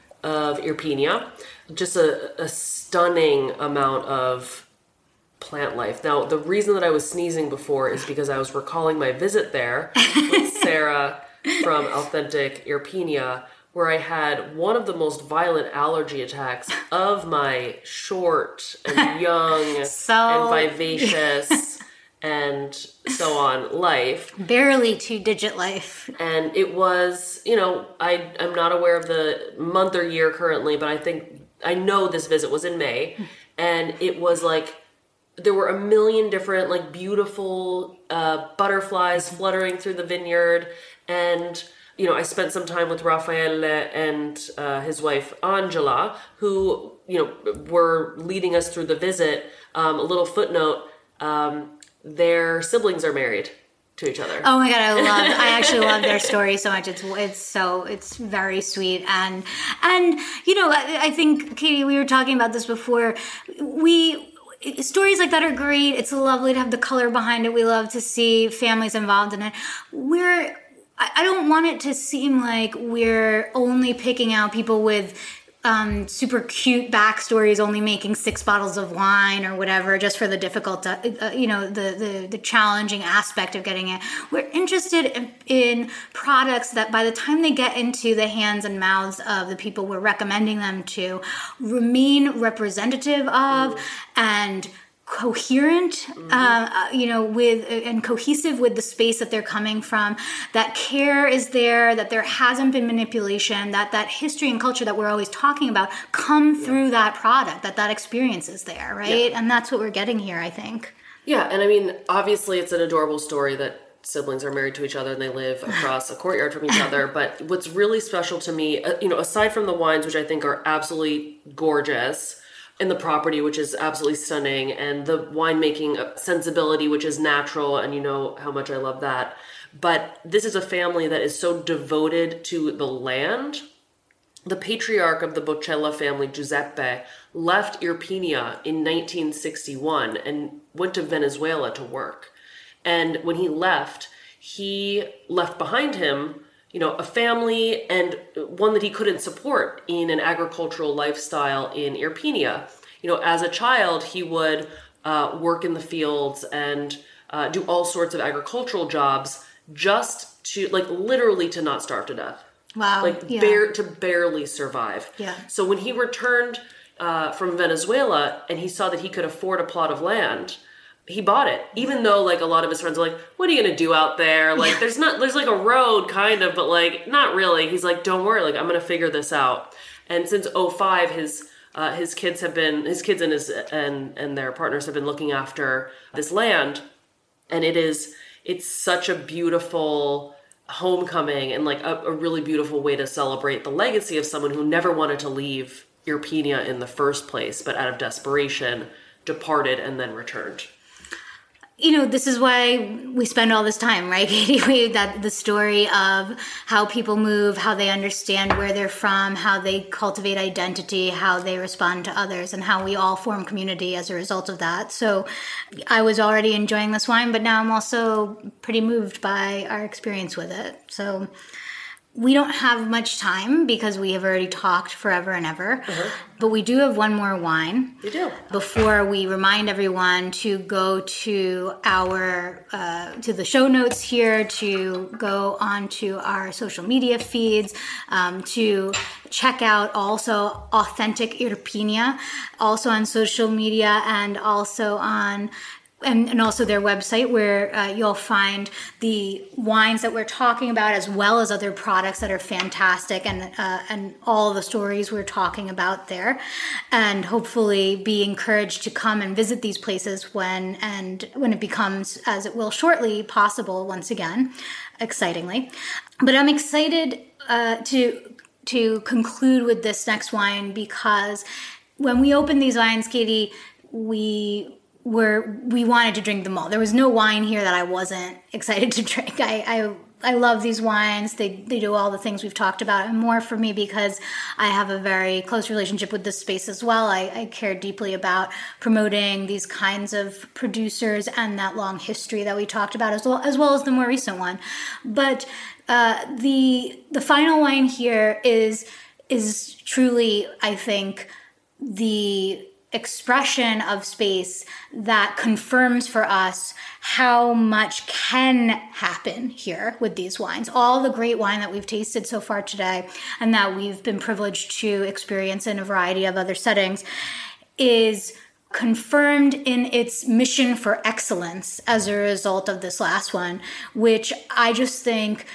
of Irpinia. Just a, a stunning amount of plant life. Now, the reason that I was sneezing before is because I was recalling my visit there with Sarah from Authentic Irpinia, where I had one of the most violent allergy attacks of my short and young so... and vivacious and so on life. Barely two-digit life. And it was, you know, I, I'm not aware of the month or year currently, but I think, I know this visit was in May, and it was like, there were a million different, like, beautiful uh, butterflies fluttering through the vineyard. And, you know, I spent some time with Raffaele and uh, his wife, Angela, who, you know, were leading us through the visit. Um, a little footnote, um, their siblings are married to each other. Oh my God, I love, I actually love their story so much. It's, it's so, it's very sweet. And, and, you know, I, I think, Katie, we were talking about this before. We, Stories like that are great. It's lovely to have the color behind it. We love to see families involved in it. We're, I don't want it to seem like we're only picking out people with um, super cute backstories, only making six bottles of wine or whatever, just for the difficult, uh, uh, you know, the, the the challenging aspect of getting it. We're interested in, in products that by the time they get into the hands and mouths of the people we're recommending them to, remain representative of mm. and coherent, mm-hmm. uh, you know, with and cohesive with the space that they're coming from. That care is there, that there hasn't been manipulation, that that history and culture that we're always talking about come yeah. through that product, that that experience is there, right? Yeah. And that's what we're getting here, I think. Yeah, and I mean, obviously it's an adorable story that siblings are married to each other and they live across a courtyard from each other. But what's really special to me, uh, you know, aside from the wines, which I think are absolutely gorgeous, and the property, which is absolutely stunning, and the winemaking sensibility, which is natural, and you know how much I love that. But this is a family that is so devoted to the land. The patriarch of the Boccella family, Giuseppe, left Irpinia in nineteen sixty-one and went to Venezuela to work. And when he left, he left behind him, you know, a family and one that he couldn't support in an agricultural lifestyle in Irpinia. You know, as a child, he would uh, work in the fields and uh, do all sorts of agricultural jobs just to, like, literally to not starve to death. Wow. Like, yeah. bare, to barely survive. Yeah. So when he returned uh, from Venezuela and he saw that he could afford a plot of land, he bought it, even though, like, a lot of his friends are like, what are you going to do out there? Like, yeah. there's not, there's like a road kind of, but like, not really. He's like, don't worry. Like, I'm going to figure this out. And since oh five, his, uh, his kids have been, his kids and his, and, and their partners have been looking after this land. And it is, it's such a beautiful homecoming and like a, a really beautiful way to celebrate the legacy of someone who never wanted to leave Irpinia in the first place, but out of desperation departed and then returned. You know, this is why we spend all this time, right, Katie? We, that the story of how people move, how they understand where they're from, how they cultivate identity, how they respond to others, and how we all form community as a result of that. So I was already enjoying this wine, but now I'm also pretty moved by our experience with it. So we don't have much time because we have already talked forever and ever, uh-huh. but we do have one more wine. You do. Before we remind everyone to go to our, uh, to the show notes here, to go onto our social media feeds, um, to check out also Authentic Irpinia, also on social media and also on And, and also their website where uh, you'll find the wines that we're talking about as well as other products that are fantastic and uh, and all the stories we're talking about there. And hopefully be encouraged to come and visit these places when and when it becomes, as it will shortly, possible once again, excitingly. But I'm excited uh, to to conclude with this next wine because when we opened these wines, Katie, we... where we wanted to drink them all. There was no wine here that I wasn't excited to drink. I I, I love these wines. They they do all the things we've talked about and more for me because I have a very close relationship with this space as well. I, I care deeply about promoting these kinds of producers and that long history that we talked about as well as, well as the more recent one. But uh, the the final wine here is is truly, I think, the expression of space that confirms for us how much can happen here with these wines. All the great wine that we've tasted so far today and that we've been privileged to experience in a variety of other settings is confirmed in its mission for excellence as a result of this last one, which I just think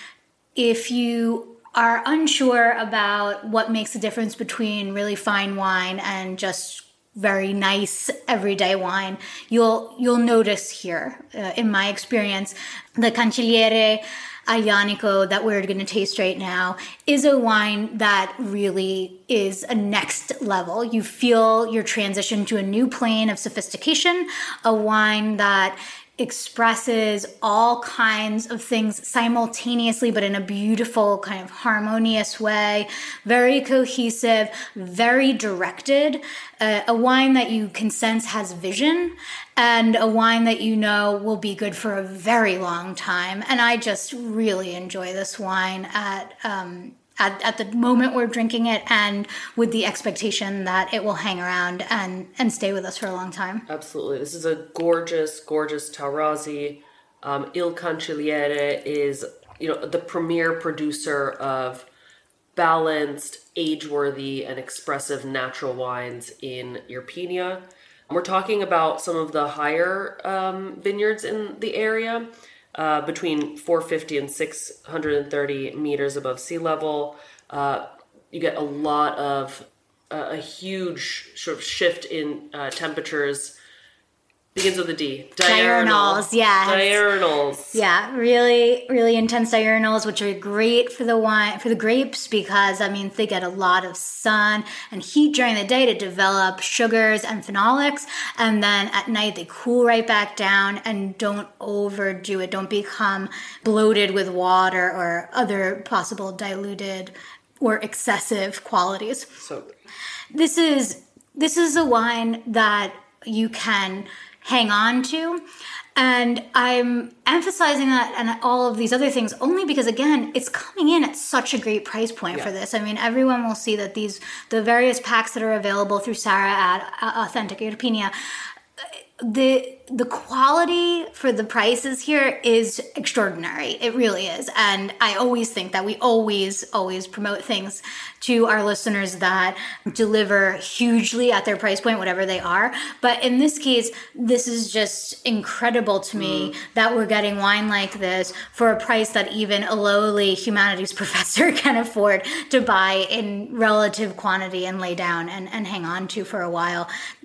if you are unsure about what makes the difference between really fine wine and just very nice everyday wine, you'll you'll notice here, uh, in my experience, the Cancelliere Aglianico that we're going to taste right now is a wine that really is a next level. You feel your transition to a new plane of sophistication, a wine that expresses all kinds of things simultaneously, but in a beautiful, kind of harmonious way, very cohesive, very directed, uh, a wine that you can sense has vision, and a wine that you know will be good for a very long time. And I just really enjoy this wine at um, At, at the moment we're drinking it and with the expectation that it will hang around and, and stay with us for a long time. Absolutely. This is a gorgeous, gorgeous Taurasi. Um, Il Cancelliere is, you know, the premier producer of balanced, age-worthy, and expressive natural wines in Irpinia. We're talking about some of the higher um, vineyards in the area. Uh, between four hundred fifty and six hundred thirty meters above sea level. Uh, you get a lot of, uh, a huge sort of shift in uh, temperatures. Begins with a D. Diurnal. Diurnals, yeah. Diurnals. Yeah, really, really intense diurnals, which are great for the wine, for the grapes, because that means they get a lot of sun and heat during the day to develop sugars and phenolics, and then at night they cool right back down and don't overdo it. Don't become bloated with water or other possible diluted or excessive qualities. So this is this is a wine that you can hang on to. And I'm emphasizing that and all of these other things only because, again, it's coming in at such a great price point yeah. for this. I mean, everyone will see that these, the various packs that are available through Sarah at Authentic Irpinia, the the quality for the prices here is extraordinary. It really is. And I always think that we always, always promote things to our listeners that deliver hugely at their price point, whatever they are. But in this case, this is just incredible to me mm. that we're getting wine like this for a price that even a lowly humanities professor can afford to buy in relative quantity and lay down and, and hang on to for a while.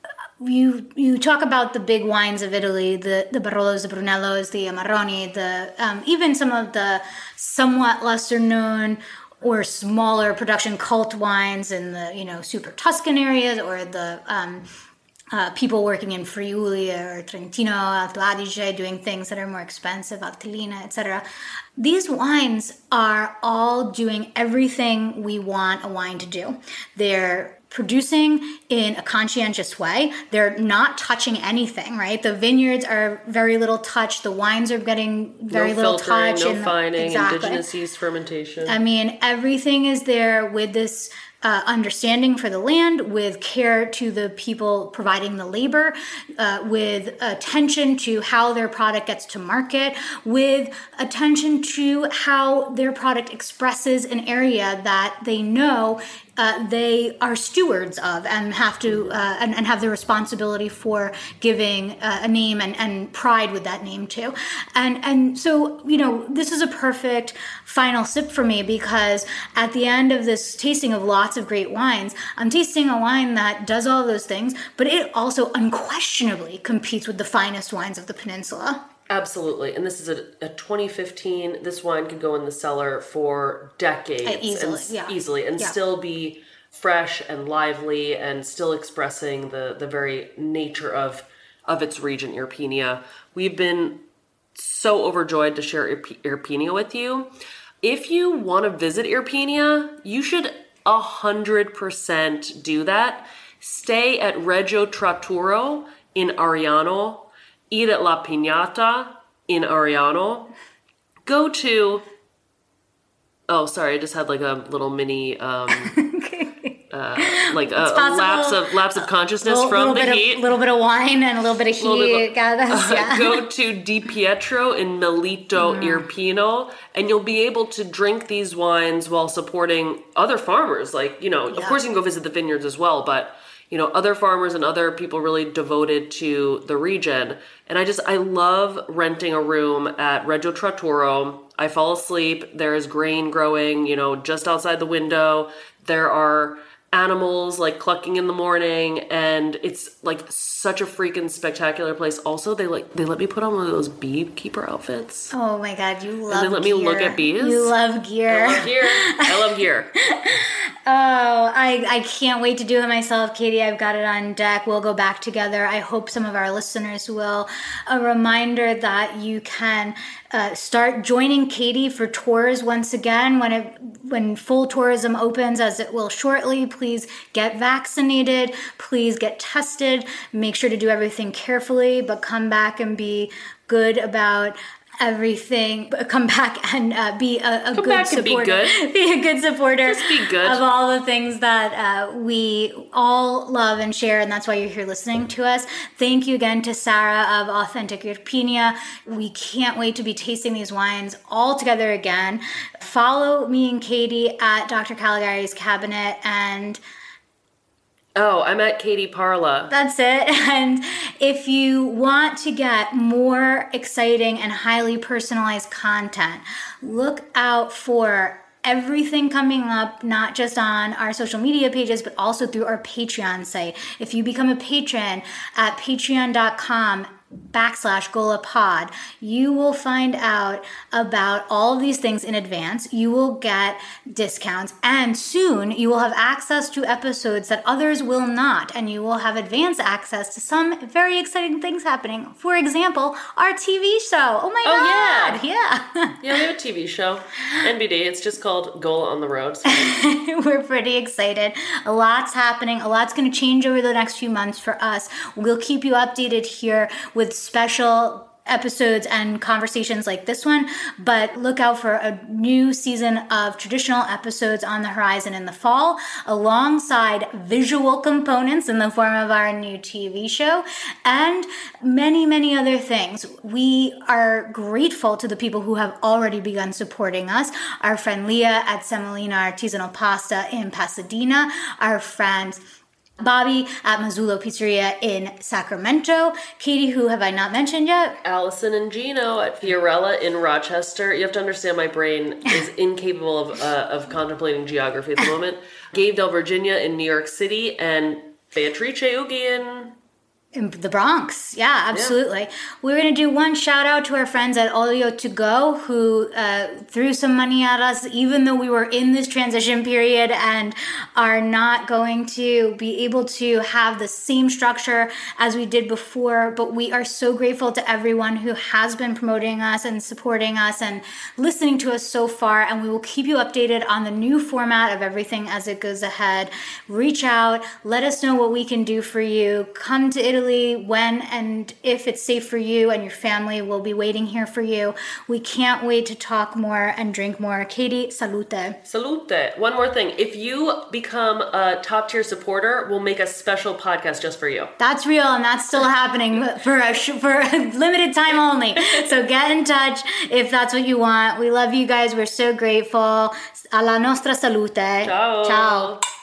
You you talk about the big wines of Italy, the, the Barolos, the Brunellos, the Amaroni, the um, even some of the somewhat lesser known or smaller production cult wines in the, you know, super Tuscan areas, or the um, uh, people working in Friuli or Trentino, Alto Adige, doing things that are more expensive, Valtellina, et cetera. These wines are all doing everything we want a wine to do. They're producing in a conscientious way. They're not touching anything, right? The vineyards are very little touch. The wines are getting very no little filtering, touch. No and fining, exactly. indigenous yeast fermentation. I mean, everything is there with this Uh, understanding for the land, with care to the people providing the labor, uh, with attention to how their product gets to market, with attention to how their product expresses an area that they know uh, they are stewards of and have to uh, and, and have the responsibility for giving uh, a name and, and pride with that name too. And and so, you know, this is a perfect final sip for me, because at the end of this tasting of lots of great wines, I'm tasting a wine that does all those things, but it also unquestionably competes with the finest wines of the peninsula. Absolutely. And this is a, a twenty fifteen. This wine could go in the cellar for decades. Uh, easily, and, yeah. Easily. And yeah. still be fresh and lively and still expressing the, the very nature of, of its region, Irpinia. We've been so overjoyed to share Irp- Irpinia with you. If you want to visit Irpinia, you should one hundred percent do that. Stay at Regio Tratturo in Ariano. Eat at La Piñata in Ariano. Go to... Oh, sorry, I just had like a little mini... Um, uh, like a, a lapse of lapse of consciousness little, from little the heat. A little bit of wine and a little bit of heat. Bit, God, uh, yeah. Go to Di Pietro in Melito mm. Irpino, and you'll be able to drink these wines while supporting other farmers. Like, you know, yeah. of course you can go visit the vineyards as well, but, you know, other farmers and other people really devoted to the region. And I just, I love renting a room at Regio Tratturo. I fall asleep. There is grain growing, you know, just outside the window. There are animals like clucking in the morning, and it's like such a freaking spectacular place. Also, they like they let me put on one of those beekeeper outfits. Oh my god, you love and they let gear. me look at bees. You love gear. I love gear. I love gear. Oh, I, I can't wait to do it myself, Katie. I've got it on deck. We'll go back together. I hope some of our listeners will. A reminder that you can uh, start joining Katie for tours once again when it when full tourism opens, as it will shortly. Please get vaccinated. Please get tested. Make sure to do everything carefully, but come back and be good about everything. Come back and uh, be a, a come good back supporter. And be good. Be a good supporter. Just be good of all the things that uh, we all love and share, and that's why you're here listening to us. Thank you again to Sarah of Authentic Irpinia. We can't wait to be tasting these wines all together again. Follow me and Katie at Doctor Caligari's Cabinet, and Oh, I'm at Katie Parla. That's it. And if you want to get more exciting and highly personalized content, look out for everything coming up, not just on our social media pages, but also through our Patreon site. If you become a patron at patreon.com backslash GolaPod, you will find out about all of these things in advance. You will get discounts, and soon you will have access to episodes that others will not, and you will have advanced access to some very exciting things happening. For example, our T V show. Oh my oh, God. Yeah. Yeah. Yeah, we have a T V show. N B D. It's just called Gola on the Road. So. We're pretty excited. A lot's happening. A lot's going to change over the next few months for us. We'll keep you updated here with special episodes and conversations like this one, but look out for a new season of traditional episodes on the horizon in the fall, alongside visual components in the form of our new T V show and many, many other things. We are grateful to the people who have already begun supporting us. Our friend Leah at Semolina Artisanal Pasta in Pasadena, our friend Bobby at Mazzullo Pizzeria in Sacramento. Katie, who have I not mentioned yet? Allison and Gino at Fiorella in Rochester. You have to understand my brain is incapable of uh, of contemplating geography at the moment. Gabe Del Virginia in New York City, and Beatrice Ugi in... In the Bronx. Yeah, absolutely. Yeah. We're going to do one shout out to our friends at Olio To Go who uh, threw some money at us, even though we were in this transition period and are not going to be able to have the same structure as we did before. But we are so grateful to everyone who has been promoting us and supporting us and listening to us so far. And we will keep you updated on the new format of everything as it goes ahead. Reach out. Let us know what we can do for you. Come to Italy when and if it's safe for you and your family. We'll be waiting here for you. We can't wait to talk more and drink more. Katie, salute. Salute. One more thing. If you become a top tier supporter, we'll make a special podcast just for you. That's real, and that's still happening for a, for a limited time only. So get in touch if that's what you want. We love you guys. We're so grateful. Alla nostra salute. Ciao. Ciao.